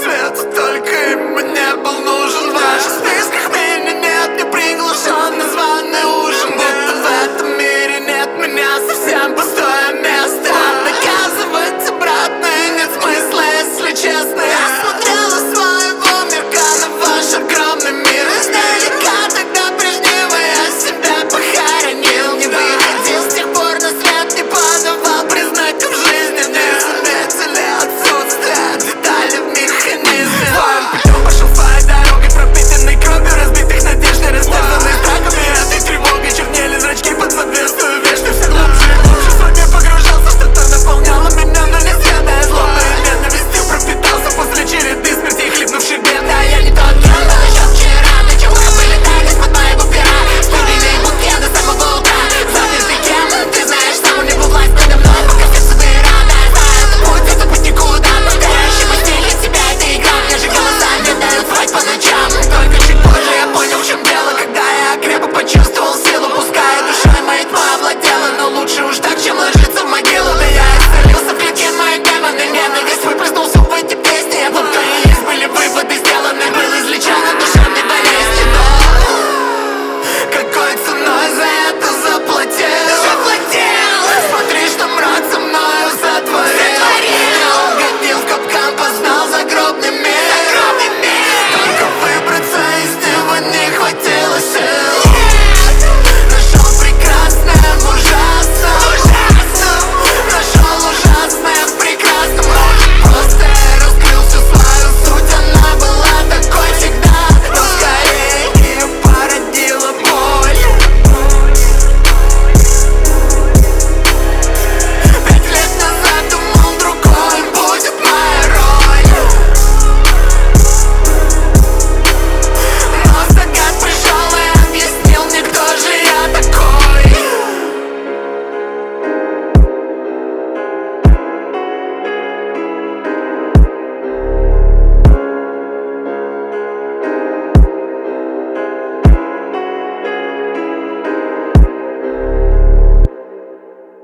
свет, только им мне был нужен. В ваших списках меня нет, не приглашен на званый ужин. Будто в этом мире нет меня, совсем пустое место.